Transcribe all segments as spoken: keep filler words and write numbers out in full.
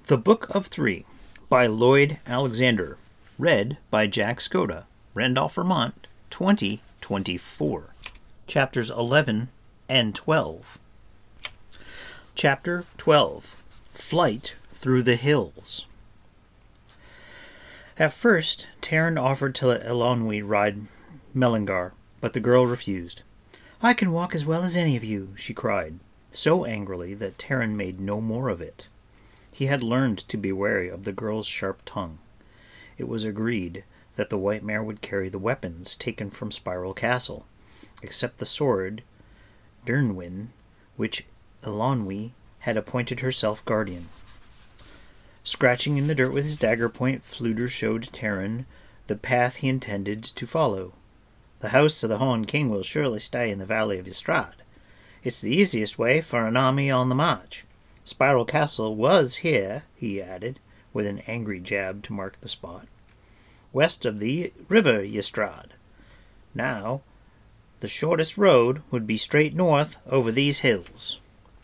The Book of Three by Lloyd Alexander. Read by Jack Skoda. Randolph, Vermont, twenty twenty-four. Chapters eleven and twelve. Chapter twelve. Flight Through the Hills. At first, Taran offered to let Eilonwy ride Mellingar, but the girl refused. "I can walk as well as any of you," she cried, so angrily that Taran made no more of it. He had learned to be wary of the girl's sharp tongue. It was agreed that the white mare would carry the weapons taken from Spiral Castle, except the sword, Byrnwyn, which Eilonwy had appointed herself guardian. Scratching in the dirt with his dagger point, Fflewddur showed Taran the path he intended to follow. "The hosts of the Horned King will surely stay in the Valley of Ystrad. It's the easiest way for an army on the march. Spiral Castle was here," he added, with an angry jab to mark the spot, "west of the river Ystrad. Now, the shortest road would be straight north over these hills."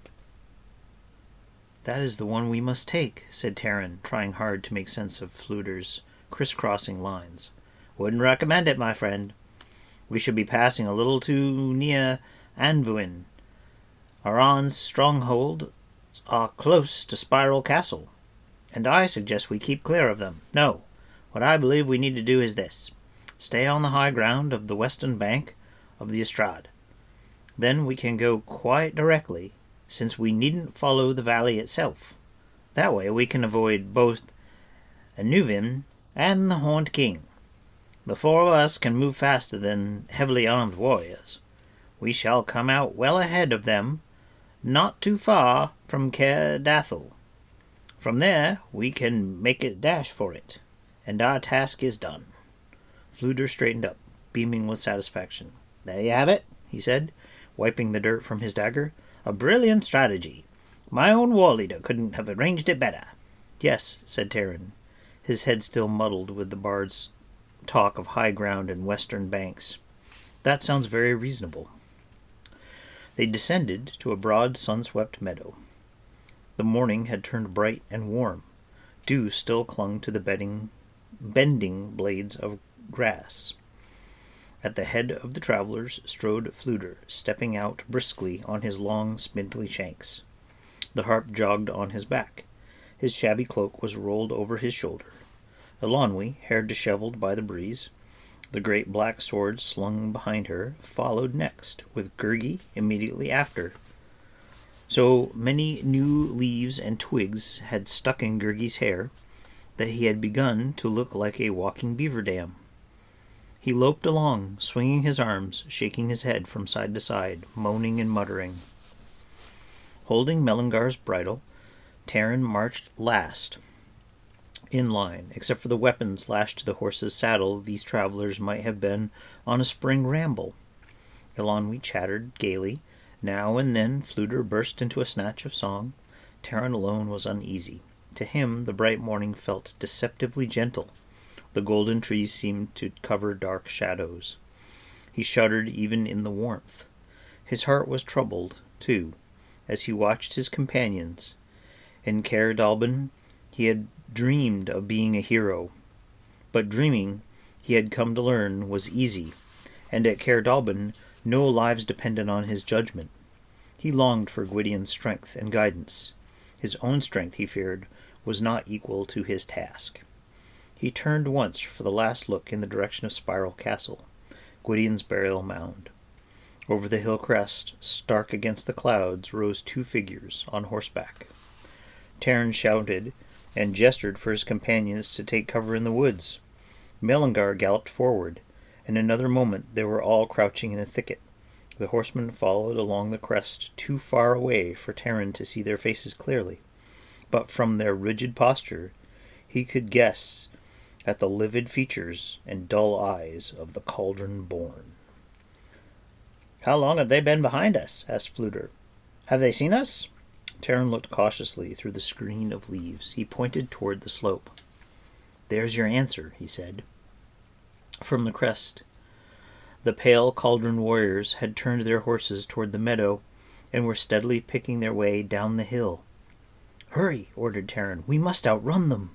"That is the one we must take," said Taran, trying hard to make sense of Fflewddur's crisscrossing lines. "Wouldn't recommend it, my friend. We should be passing a little too near Anvuin. Aran's stronghold are close to Spiral Castle, and I suggest we keep clear of them. No, what I believe we need to do is this. Stay on the high ground of the western bank of the Ystrad. Then we can go quite directly, since we needn't follow the valley itself. That way we can avoid both Anuvin and the Horned King. The four of us can move faster than heavily armed warriors. We shall come out well ahead of them, not too far from Caer Dathel. From there we can make a dash for it, and our task is done." Fflewddur straightened up, beaming with satisfaction. "There you have it," he said, wiping the dirt from his dagger. "A brilliant strategy. My own war leader couldn't have arranged it better." "Yes," said Taran, his head still muddled with the bard's talk of high ground and western banks. "That sounds very reasonable." They descended to a broad, sun-swept meadow. The morning had turned bright and warm. Dew still clung to the bedding, bending blades of grass. At the head of the travelers strode Fflewddur, stepping out briskly on his long, spindly shanks. The harp jogged on his back. His shabby cloak was rolled over his shoulder. Eilonwy, hair dishevelled by the breeze, the great black sword slung behind her, followed next, with Gurgi immediately after. So many new leaves and twigs had stuck in Gurgi's hair that he had begun to look like a walking beaver dam. He loped along, swinging his arms, shaking his head from side to side, moaning and muttering. Holding Mellingar's bridle, Taran marched last in line. Except for the weapons lashed to the horse's saddle, these travelers might have been on a spring ramble. Eilonwy chattered gaily. Now and then Fflewddur burst into a snatch of song. Taran alone was uneasy. To him the bright morning felt deceptively gentle. The golden trees seemed to cover dark shadows. He shuddered even in the warmth. His heart was troubled, too, as he watched his companions. In Caer Dallben he had dreamed of being a hero, but dreaming, he had come to learn, was easy, and at Caer Dallben no lives depended on his judgment. He longed for Gwydion's strength and guidance. His own strength, he feared, was not equal to his task. He turned once for the last look in the direction of Spiral Castle, Gwydion's burial mound. Over the hill crest, stark against the clouds, rose two figures on horseback. Taran shouted and gestured for his companions to take cover in the woods. Mellingar galloped forward. In another moment they were all crouching in a thicket. The horsemen followed along the crest too far away for Taran to see their faces clearly, but from their rigid posture he could guess at the livid features and dull eyes of the Cauldron-born. "How long have they been behind us?" asked Fflewddur. "Have they seen us?" Taran looked cautiously through the screen of leaves. He pointed toward the slope. "There's your answer," he said. From the crest, the pale Cauldron warriors had turned their horses toward the meadow and were steadily picking their way down the hill. "Hurry," ordered Taran. "We must outrun them."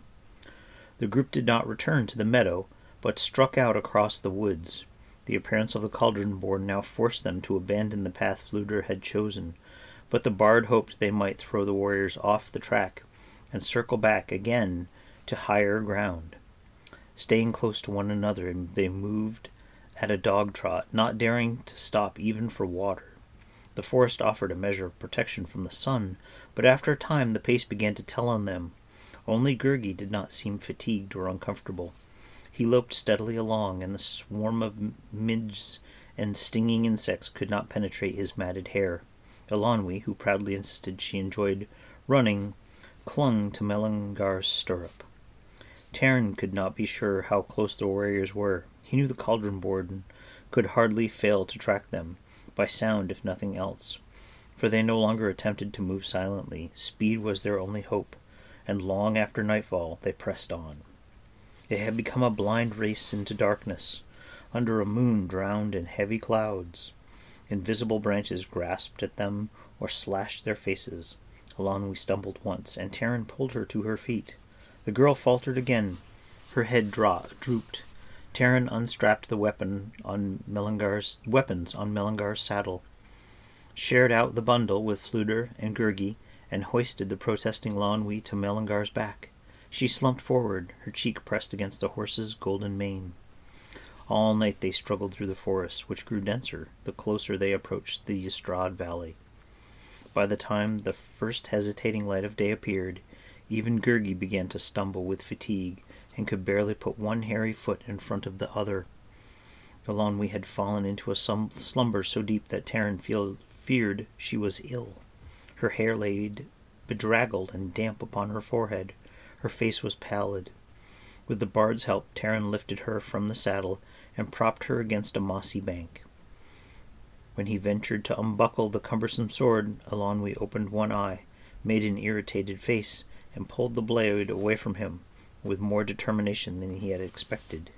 The group did not return to the meadow, but struck out across the woods. The appearance of the Cauldron-Born now forced them to abandon the path Fflewddur had chosen, but the bard hoped they might throw the warriors off the track and circle back again to higher ground. Staying close to one another, they moved at a dog trot, not daring to stop even for water. The forest offered a measure of protection from the sun, but after a time the pace began to tell on them. Only Gurgi did not seem fatigued or uncomfortable. He loped steadily along, and the swarm of midges and stinging insects could not penetrate his matted hair. Eilonwy, who proudly insisted she enjoyed running, clung to Mellingar's stirrup. Taran could not be sure how close the warriors were. He knew the Cauldron-Born could hardly fail to track them, by sound if nothing else, for they no longer attempted to move silently. Speed was their only hope, and long after nightfall they pressed on. It had become a blind race into darkness, under a moon drowned in heavy clouds. Invisible branches grasped at them or slashed their faces. Eilonwy stumbled once, and Taran pulled her to her feet. The girl faltered again. Her head dro- drooped. Taran unstrapped the weapon on Mellingar's weapons on Mellingar's saddle, shared out the bundle with Fflewddur and Gurgi, and hoisted the protesting Eilonwy to Mellingar's back. She slumped forward, her cheek pressed against the horse's golden mane. All night they struggled through the forest, which grew denser the closer they approached the Ystrad Valley. By the time the first hesitating light of day appeared, even Gurgi began to stumble with fatigue, and could barely put one hairy foot in front of the other. Eilonwy had fallen into a sum- slumber so deep that Taran feel- feared she was ill. Her hair lay bedraggled and damp upon her forehead. Her face was pallid. With the bard's help, Taran lifted her from the saddle and propped her against a mossy bank. When he ventured to unbuckle the cumbersome sword, Eilonwy opened one eye, made an irritated face, and pulled the blade away from him with more determination than he had expected.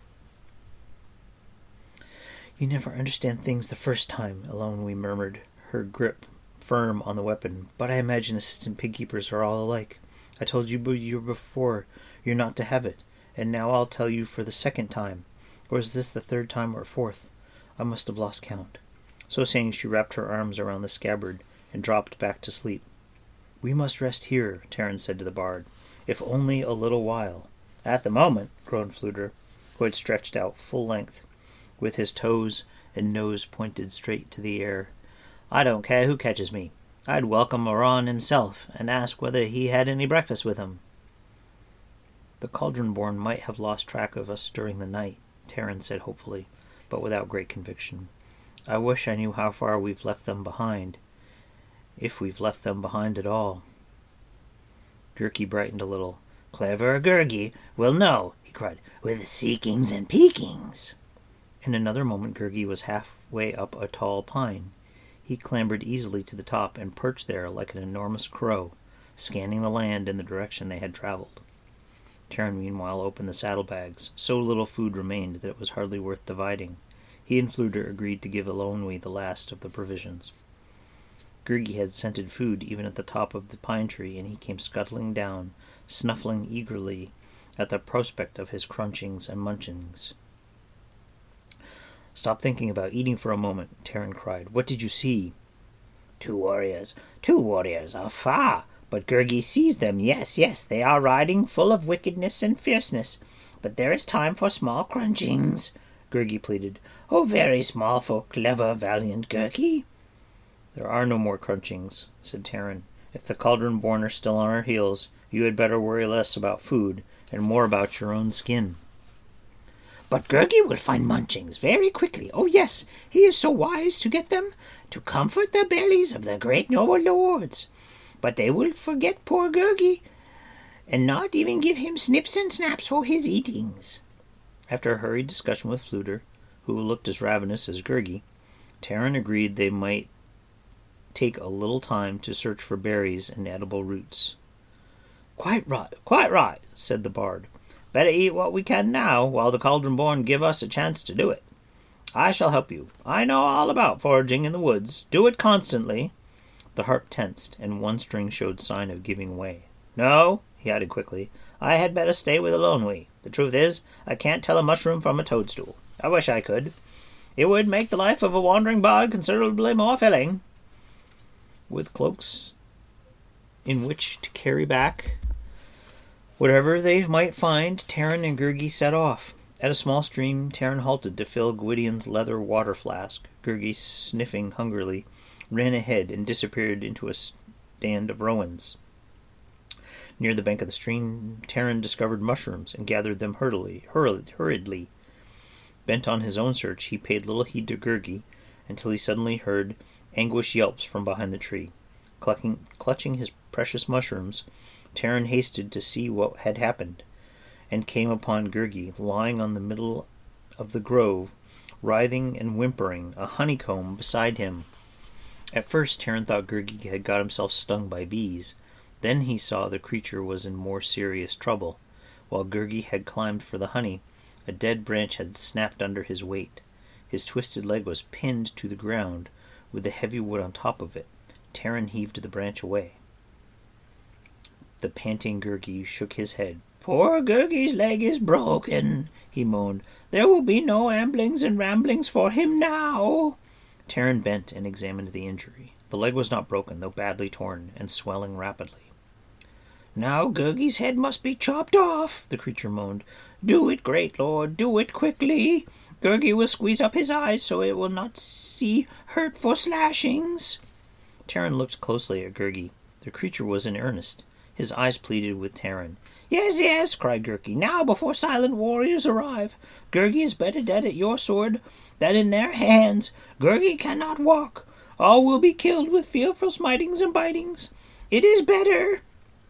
"You never understand things the first time," Eilonwy murmured, her grip firm on the weapon, "but I imagine assistant pig-keepers are all alike. I told you before you're not to have it, and now I'll tell you for the second time. Or is this the third time or fourth? I must have lost count." So saying, she wrapped her arms around the scabbard and dropped back to sleep. "We must rest here," Taran said to the bard, "if only a little while." "At the moment," groaned Fflewddur, who had stretched out full length, with his toes and nose pointed straight to the air, "I don't care who catches me. I'd welcome Aran himself, and ask whether he had any breakfast with him." "The Cauldron-Born might have lost track of us during the night," Taran said hopefully, but without great conviction. "I wish I knew how far we've left them behind, if we've left them behind at all." Gurgi brightened a little. "Clever Gurgi will know," he cried, "with seekings and peekings." In another moment Gurgi was halfway up a tall pine. He clambered easily to the top and perched there like an enormous crow, scanning the land in the direction they had traveled. Taran meanwhile opened the saddlebags. So little food remained that it was hardly worth dividing. He and Fflewddur agreed to give Eilonwy the last of the provisions. Gurgi had scented food even at the top of the pine tree, and he came scuttling down, snuffling eagerly at the prospect of his crunchings and munchings. "Stop thinking about eating for a moment," Taran cried. "What did you see?" "Two warriors, two warriors are far, but Gurgi sees them. Yes, yes, they are riding full of wickedness and fierceness, but there is time for small crunchings," Gurgi pleaded. "Oh, very small for clever, valiant Gurgi." "There are no more crunchings," said Taran. "If the Cauldron-Born are still on our heels, you had better worry less about food and more about your own skin." "But Gurgi will find munchings very quickly. Oh, yes, he is so wise to get them, to comfort the bellies of the great noble lords. But they will forget poor Gurgi, and not even give him snips and snaps for his eatings." After a hurried discussion with Fflewddur, who looked as ravenous as Gurgi, Taran agreed they might take a little time to search for berries and edible roots. "Quite right, quite right," said the bard. "Better eat what we can now, while the Cauldron-Born give us a chance to do it. I shall help you. I know all about foraging in the woods. Do it constantly." The harp tensed, and one string showed sign of giving way. No, he added quickly, I had better stay with Eilonwy. The truth is, I can't tell a mushroom from a toadstool. I wish I could. It would make the life of a wandering bard considerably more filling. With cloaks in which to carry back whatever they might find, Taran and Gurgi set off. At a small stream, Taran halted to fill Gwydion's leather water flask. Gurgi, sniffing hungrily, ran ahead and disappeared into a stand of rowans. Near the bank of the stream, Taran discovered mushrooms and gathered them hurriedly. hurriedly. Bent on his own search, he paid little heed to Gurgi until he suddenly heard anguished yelps from behind the tree. Clutching, clutching his precious mushrooms, Taran hasted to see what had happened, and came upon Gurgi lying on the middle of the grove, writhing and whimpering, a honeycomb beside him. At first Taran thought Gurgi had got himself stung by bees. Then he saw the creature was in more serious trouble. While Gurgi had climbed for the honey, a dead branch had snapped under his weight. His twisted leg was pinned to the ground, with the heavy wood on top of it. Taran heaved the branch away. The panting Gurgi shook his head. "Poor Gurgi's leg is broken," he moaned. "There will be no amblings and ramblings for him now." Taran bent and examined the injury. The leg was not broken, though badly torn and swelling rapidly. "Now Gurgi's head must be chopped off," the creature moaned. "Do it, great lord, do it quickly. Gurgi will squeeze up his eyes so it will not see hurtful slashings." Taran looked closely at Gurgi. The creature was in earnest. His eyes pleaded with Taran. "Yes, yes," cried Gurgi. "Now, before silent warriors arrive. Gurgi is better dead at your sword than in their hands. Gurgi cannot walk. All will be killed with fearful smitings and bitings. It is better."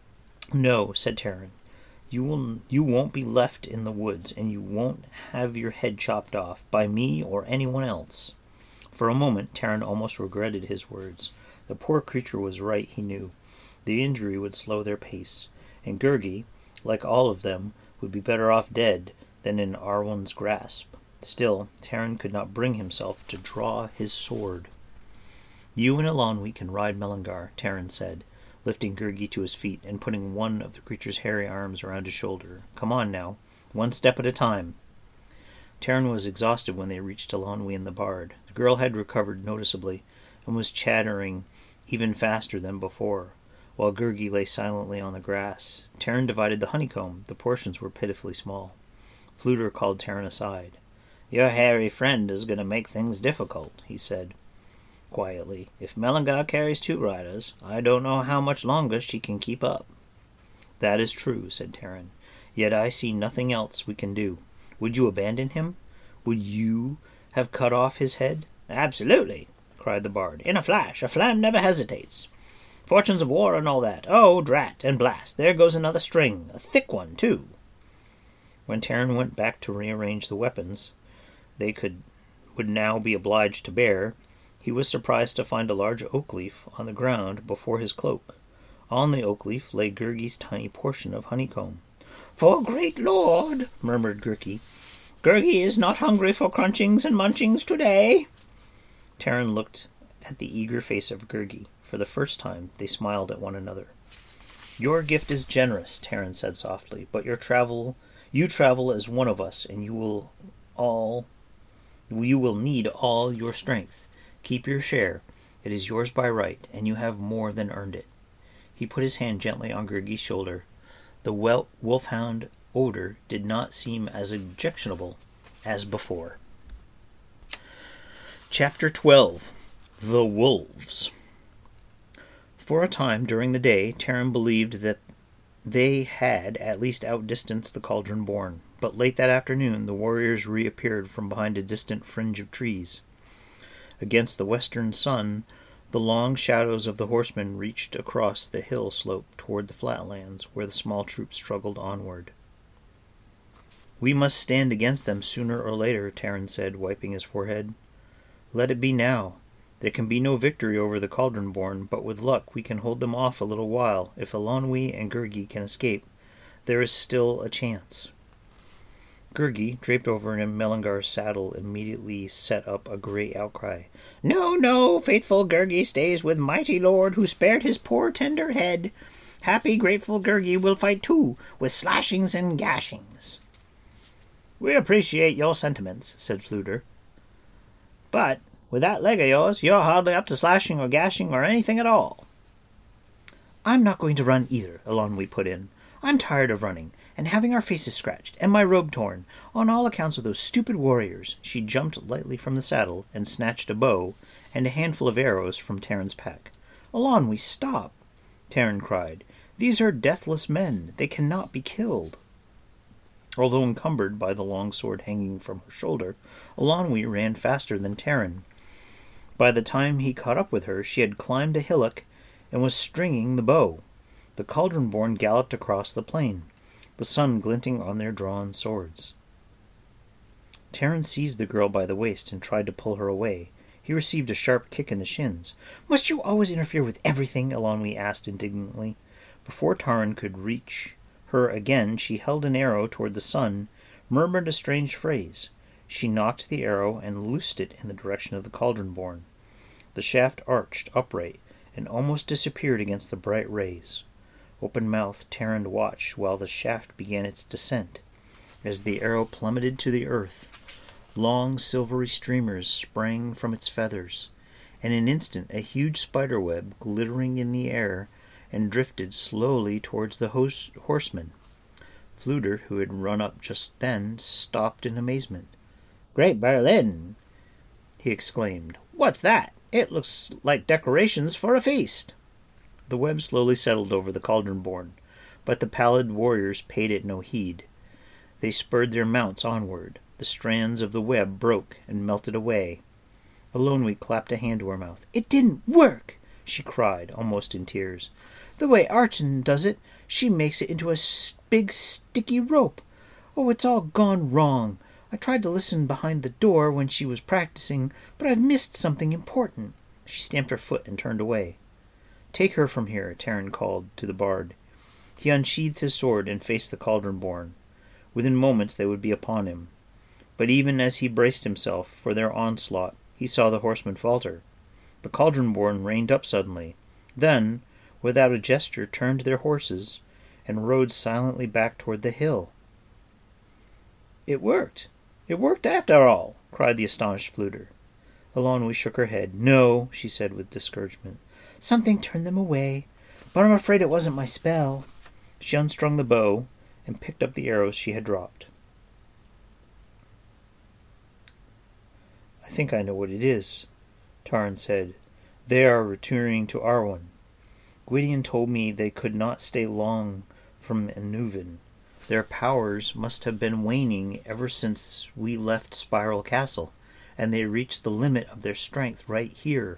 "No," said Taran. You will, you won't be left in the woods, and you won't have your head chopped off, by me or anyone else." For a moment, Taran almost regretted his words. The poor creature was right, he knew. The injury would slow their pace, and Gurgi, like all of them, would be better off dead than in Arwen's grasp. Still, Taran could not bring himself to draw his sword. "You and Eilonwy can ride Mellingar," Taran said, lifting Gurgi to his feet and putting one of the creature's hairy arms around his shoulder. "Come on now, one step at a time." Taran was exhausted when they reached Eilonwy and the bard. The girl had recovered noticeably and was chattering even faster than before, while Gurgi lay silently on the grass. Taran divided the honeycomb. The portions were pitifully small. Fflewddur called Taran aside. "Your hairy friend is going to make things difficult," he said quietly. "If Mellingar carries two riders, I don't know how much longer she can keep up." "That is true," said Taran. "Yet I see nothing else we can do. Would you abandon him? Would you have cut off his head?" "Absolutely," cried the bard. "In a flash. A flam never hesitates. Fortunes of war and all that. Oh, drat and blast, there goes another string. A thick one, too." When Taran went back to rearrange the weapons they could would now be obliged to bear, he was surprised to find a large oak leaf on the ground before his cloak. On the oak leaf lay Gurgi's tiny portion of honeycomb. "For great lord," murmured Gurgi. "Gurgi is not hungry for crunchings and munchings today." Taran looked at the eager face of Gurgi. For the first time they smiled at one another. "Your gift is generous," Taran said softly, "but your travel you travel as one of us, and you will all you will need all your strength. Keep your share. It is yours by right, and you have more than earned it." He put his hand gently on Gurgi's shoulder. The wel- wolfhound odor did not seem as objectionable as before. Chapter twelve. The Wolves. For a time during the day, Taran believed that they had at least outdistanced the Cauldron-born, but late that afternoon the warriors reappeared from behind a distant fringe of trees. Against the western sun, the long shadows of the horsemen reached across the hill slope toward the flatlands, where the small troop struggled onward. "We must stand against them sooner or later," Taran said, wiping his forehead. "Let it be now. There can be no victory over the Cauldron-born, but with luck we can hold them off a little while. If Eilonwy and Gurgi can escape, there is still a chance." Gurgi, draped over in Mellingar's saddle, immediately set up a great outcry. "No, no, faithful Gurgi stays with mighty lord who spared his poor tender head. Happy, grateful Gurgi will fight too, with slashings and gashings." "We appreciate your sentiments," said Fluter. "But with that leg of yours, you're hardly up to slashing or gashing or anything at all." "I'm not going to run either," Eilonwy put in. "I'm tired of running, and having our faces scratched, and my robe torn, on all accounts of those stupid warriors." She jumped lightly from the saddle, and snatched a bow and a handful of arrows from Taran's pack. "Eilonwy, stop!" Taran cried. "These are deathless men. They cannot be killed." Although encumbered by the long sword hanging from her shoulder, Eilonwy ran faster than Taran. By the time he caught up with her, she had climbed a hillock and was stringing the bow. The Cauldron-born galloped across the plain, the sun glinting on their drawn swords. Taran seized the girl by the waist and tried to pull her away. He received a sharp kick in the shins. "Must you always interfere with everything?" Eilonwy asked indignantly. Before Taran could reach her again, she held an arrow toward the sun, murmured a strange phrase. She knocked the arrow and loosed it in the direction of the Cauldron-born. The shaft arched upright and almost disappeared against the bright rays. Open-mouthed, Taran watched while the shaft began its descent. As the arrow plummeted to the earth, long silvery streamers sprang from its feathers. In an instant a huge spider-web glittering in the air and drifted slowly towards the host- horseman. Fluter, who had run up just then, stopped in amazement. "Great Berlin!" he exclaimed. "What's that? It looks like decorations for a feast." The web slowly settled over the Cauldron-born, but the pallid warriors paid it no heed. They spurred their mounts onward. The strands of the web broke and melted away. Eilonwy clapped a hand to her mouth. "It didn't work!" she cried, almost in tears. "The way Archon does it, she makes it into a big sticky rope. Oh, it's all gone wrong. I tried to listen behind the door when she was practicing, but I've missed something important." She stamped her foot and turned away. "Take her from here," Taran called to the bard. He unsheathed his sword and faced the Cauldron-born. Within moments they would be upon him. But even as he braced himself for their onslaught, he saw the horsemen falter. The Cauldron-born reined up suddenly, then, without a gesture, turned their horses and rode silently back toward the hill. "It worked! It worked after all!" cried the astonished Fluter. Eilonwy shook her head. "No," she said with discouragement. "Something turned them away, but I'm afraid it wasn't my spell." She unstrung the bow and picked up the arrows she had dropped. "I think I know what it is," Taran said. "They are returning to Arwen. Gwydion told me they could not stay long from Annuvin. Their powers must have been waning ever since we left Spiral Castle, and they reached the limit of their strength right here."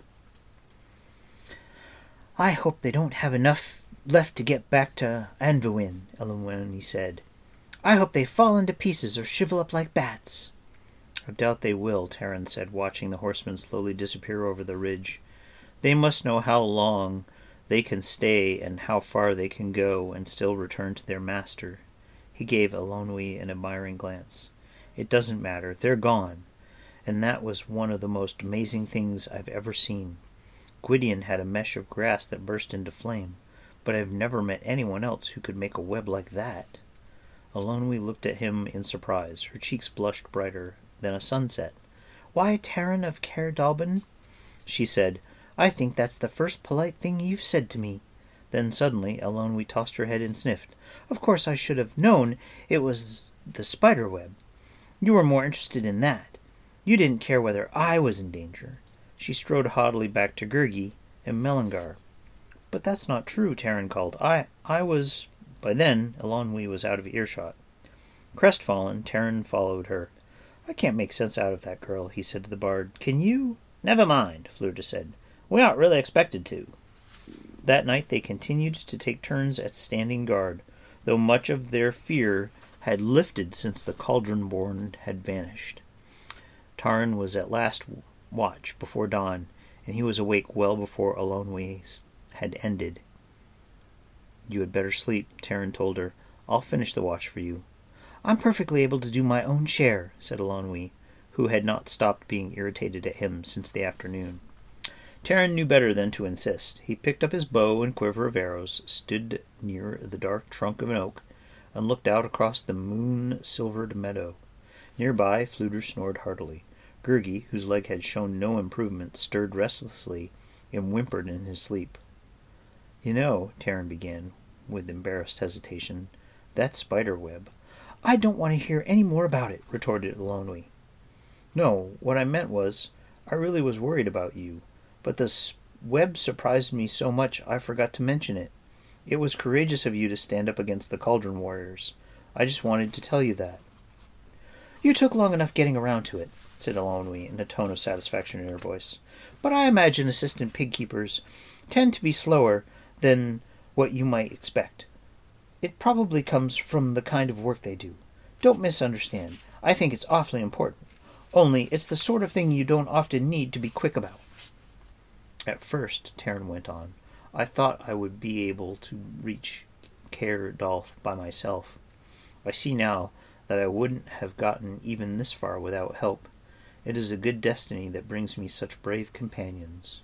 "I hope they don't have enough left to get back to Anduin," Eilonwy said. "I hope they fall into pieces or shrivel up like bats." "I doubt they will," Taran said, watching the horsemen slowly disappear over the ridge. "They must know how long they can stay and how far they can go and still return to their master." He gave Eilonwy an admiring glance. "It doesn't matter. They're gone. And that was one of the most amazing things I've ever seen. Gwydion had a mesh of grass that burst into flame, but I've never met anyone else who could make a web like that." Eilonwy looked at him in surprise. Her cheeks blushed brighter than a sunset. "Why, Taran of Caer Dallben," she said, "I think that's the first polite thing you've said to me." Then suddenly Eilonwy tossed her head and sniffed. "Of course I should have known it was the spider web. You were more interested in that. You didn't care whether I was in danger." She strode haughtily back to Gurgi and Mellingar. "But that's not true," Taran called. I I was—" By then Eilonwy was out of earshot. Crestfallen, Taran followed her. "I can't make sense out of that girl," he said to the bard. "Can you?" "Never mind," Fluter said. "We aren't really expected to." That night they continued to take turns at standing guard, though much of their fear had lifted since the Cauldron-born had vanished. Taran was at last watch before dawn, and he was awake well before Eilonwy's had ended. "You had better sleep," Taran told her. "I'll finish the watch for you." "I'm perfectly able to do my own share," said Eilonwy, who had not stopped being irritated at him since the afternoon. Taran knew better than to insist. He picked up his bow and quiver of arrows, stood near the dark trunk of an oak, and looked out across the moon-silvered meadow. Nearby, Fflewddur snored heartily. Gurgi, whose leg had shown no improvement, stirred restlessly and whimpered in his sleep. "You know," Taran began, with embarrassed hesitation, "that spider web—" "I don't want to hear any more about it," retorted Eilonwy. "No, what I meant was, I really was worried about you, but the s- web surprised me so much I forgot to mention it. It was courageous of you to stand up against the Cauldron Warriors. I just wanted to tell you that." "You took long enough getting around to it," said Eilonwy in a tone of satisfaction in her voice. "But I imagine assistant pig-keepers tend to be slower than what you might expect. It probably comes from the kind of work they do. Don't misunderstand. I think it's awfully important. Only, it's the sort of thing you don't often need to be quick about." "At first," Taran went on, "I thought I would be able to reach Caer Dalf by myself. I see now that I wouldn't have gotten even this far without help. It is a good destiny that brings me such brave companions."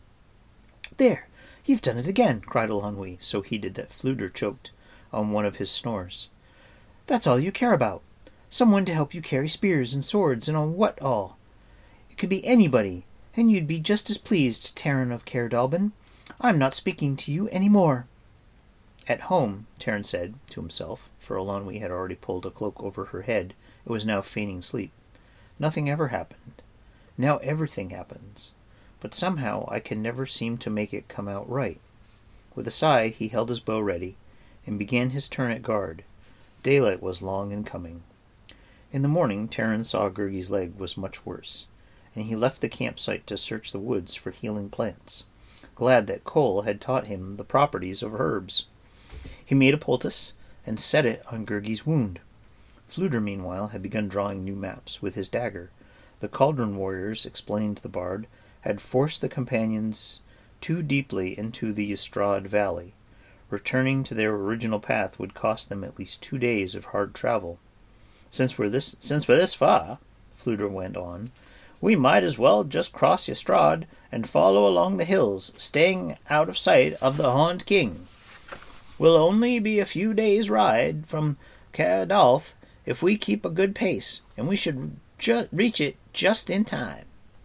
"There! You've done it again!" cried Eilonwy, so heated that Fflewddur choked on one of his snores. "That's all you care about. Someone to help you carry spears and swords and on what all. It could be anybody, and you'd be just as pleased, Taran of Caer Dallben. I'm not speaking to you any more." "At home," Taran said to himself, for Eilonwy had already pulled a cloak over her head and was now feigning sleep, "nothing ever happened. Now everything happens. But somehow I can never seem to make it come out right." With a sigh, he held his bow ready, and began his turn at guard. Daylight was long in coming. In the morning, Taran saw Gurgi's leg was much worse, and he left the campsite to search the woods for healing plants, glad that Koll had taught him the properties of herbs. He made a poultice and set it on Gurgi's wound. Fflewddur, meanwhile, had begun drawing new maps with his dagger. The Cauldron Warriors, explained the bard, had forced the companions too deeply into the Ystrad Valley. Returning to their original path would cost them at least two days of hard travel. Since we're this, since we're this far," Fflewddur went on, "we might as well just cross Ystrad and follow along the hills, staying out of sight of the Horned King. We'll only be a few days' ride from Caer Dalf if we keep a good pace, and we should ju- reach it just in time."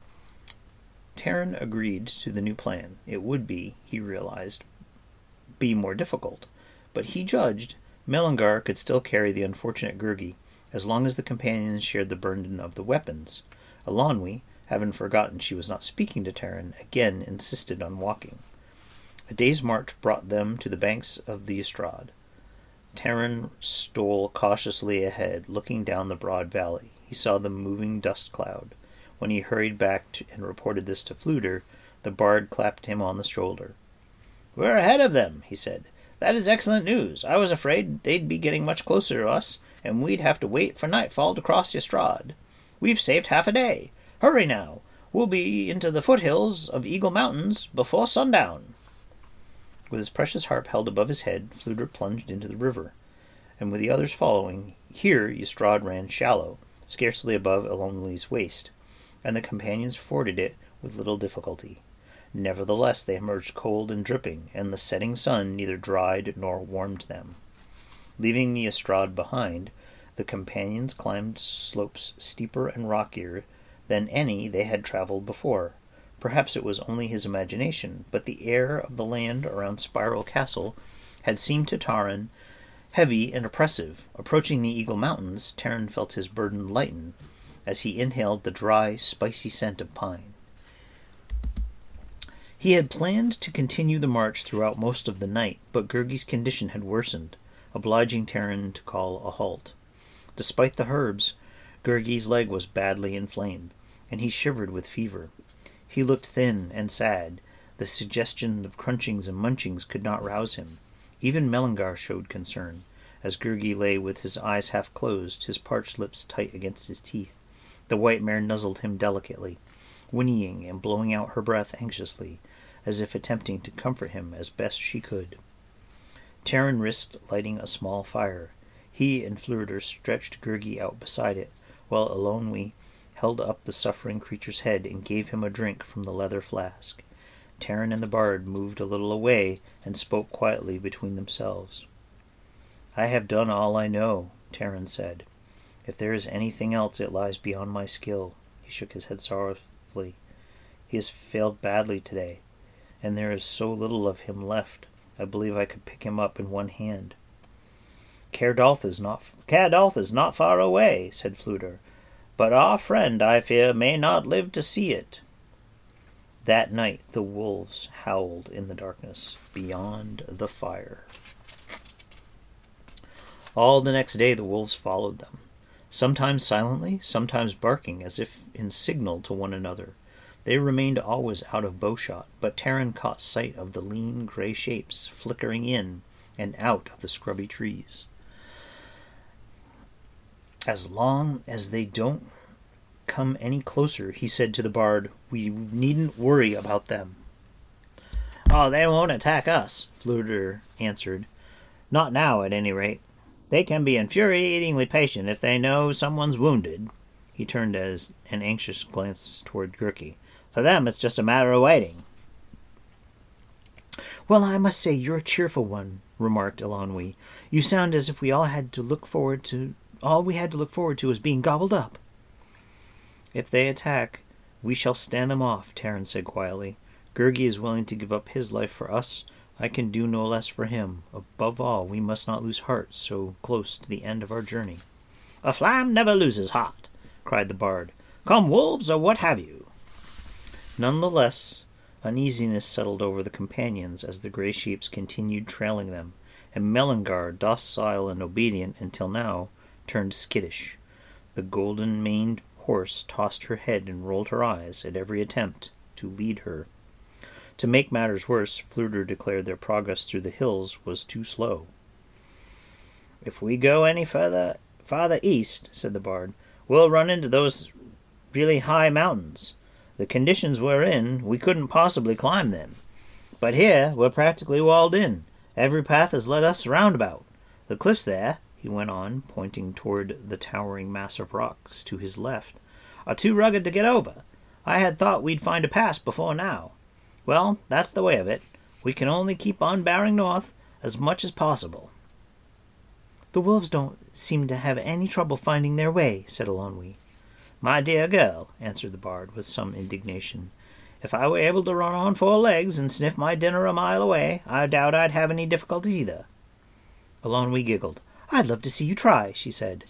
Taran agreed to the new plan. It would be, he realized, be more difficult, but he judged Mellingar could still carry the unfortunate Gurgi, as long as the companions shared the burden of the weapons. Eilonwy, having forgotten she was not speaking to Taran, again insisted on walking. A day's march brought them to the banks of the Ystrad. Taran stole cautiously ahead, looking down the broad valley. He saw the moving dust cloud. When he hurried back to, and reported this to Fflewddur, the bard clapped him on the shoulder. "We're ahead of them," he said. "That is excellent news. I was afraid they'd be getting much closer to us, and we'd have to wait for nightfall to cross Ystrad. We've saved half a day. Hurry now. We'll be into the foothills of Eagle Mountains before sundown." With his precious harp held above his head, Fflewddur plunged into the river, and with the others following, here Ystrad ran shallow, scarcely above Eilonwy's waist, and the companions forded it with little difficulty. Nevertheless, they emerged cold and dripping, and the setting sun neither dried nor warmed them. Leaving the Ystrad behind, the companions climbed slopes steeper and rockier than any they had traveled before. Perhaps it was only his imagination, but the air of the land around Spiral Castle had seemed to Taran heavy and oppressive. Approaching the Eagle Mountains, Taran felt his burden lighten as he inhaled the dry, spicy scent of pine. He had planned to continue the march throughout most of the night, but Gurgi's condition had worsened, obliging Taran to call a halt. Despite the herbs, Gurgi's leg was badly inflamed, and he shivered with fever. He looked thin and sad. The suggestion of crunchings and munchings could not rouse him. Even Mellingar showed concern, as Gurgi lay with his eyes half closed, his parched lips tight against his teeth. The white mare nuzzled him delicately, whinnying and blowing out her breath anxiously, as if attempting to comfort him as best she could. Taran risked lighting a small fire. He and Fflewddur stretched Gurgi out beside it, while Eilonwy held up the suffering creature's head and gave him a drink from the leather flask. Taran and the bard moved a little away and spoke quietly between themselves. "I have done all I know," Taran said. "If there is anything else, it lies beyond my skill." He shook his head sorrowfully. "He has failed badly today, and there is so little of him left. I believe I could pick him up in one hand." "Caerdalf is not Caerdalf is not far away," said Fflewddur, "but our friend, I fear, may not live to see it." That night the wolves howled in the darkness beyond the fire. All the next day the wolves followed them, sometimes silently, sometimes barking as if in signal to one another. They remained always out of bowshot, but Taran caught sight of the lean grey shapes flickering in and out of the scrubby trees. "As long as they don't come any closer," he said to the bard, "we needn't worry about them." "Oh, they won't attack us," Fflewddur answered. "Not now, at any rate. They can be infuriatingly patient if they know someone's wounded." He turned as an anxious glance toward Gurki. "For them, it's just a matter of waiting." "Well, I must say you're a cheerful one," remarked Eilonwy. "You sound as if we all had to look forward to all we had to look forward to was being gobbled up." "If they attack, we shall stand them off," Taran said quietly. "Gurgi is willing to give up his life for us. I can do no less for him. Above all, we must not lose heart so close to the end of our journey." "A flam never loses heart," cried the bard. "Come wolves, or what have you." None the less, uneasiness settled over the companions as the grey shapes continued trailing them, and Mellingar, docile and obedient until now, turned skittish. The golden-maned horse tossed her head and rolled her eyes at every attempt to lead her. To make matters worse, Fflewddur declared their progress through the hills was too slow. "If we go any further farther east," said the bard, "we'll run into those really high mountains. The conditions we're in, we couldn't possibly climb them. But here, we're practically walled in. Every path has led us roundabout. The cliffs there," he went on, pointing toward the towering mass of rocks to his left, "are too rugged to get over. I had thought we'd find a pass before now. Well, that's the way of it. We can only keep on bearing north as much as possible." "The wolves don't seem to have any trouble finding their way," said Eilonwy. "My dear girl," answered the bard with some indignation, "if I were able to run on four legs and sniff my dinner a mile away, I doubt I'd have any difficulty either." Eilonwy giggled. "I'd love to see you try," she said.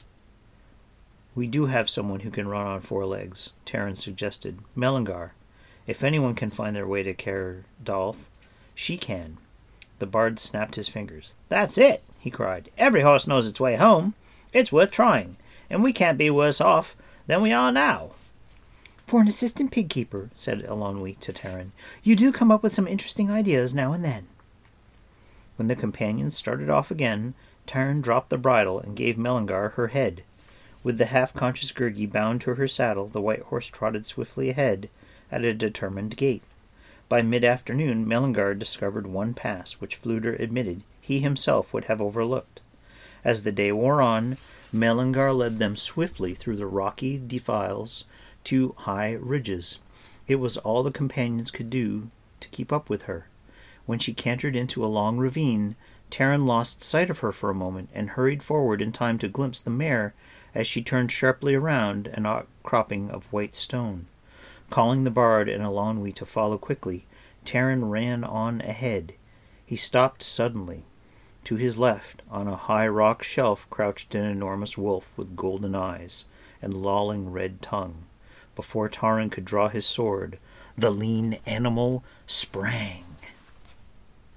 "We do have someone who can run on four legs," Taran suggested. "Mellingar. If anyone can find their way to Caerdalf, she can." The bard snapped his fingers. "That's it!" he cried. "Every horse knows its way home. It's worth trying, and we can't be worse off than we are now." "For an assistant pig-keeper," said Eilonwy to Taran, "you do come up with some interesting ideas now and then." When the companions started off again, Taran dropped the bridle and gave Mellingar her head. With the half-conscious Gurgi bound to her saddle, the white horse trotted swiftly ahead at a determined gait. By mid-afternoon, Mellingar discovered one pass which Fflewddur admitted he himself would have overlooked. As the day wore on, Mellingar led them swiftly through the rocky defiles to high ridges. It was all the companions could do to keep up with her. When she cantered into a long ravine, Taran lost sight of her for a moment and hurried forward in time to glimpse the mare as she turned sharply around an outcropping of white stone. Calling the bard and Eilonwy to follow quickly, Taran ran on ahead. He stopped suddenly. To his left, on a high rock shelf, crouched an enormous wolf with golden eyes and lolling red tongue. Before Taran could draw his sword, the lean animal sprang.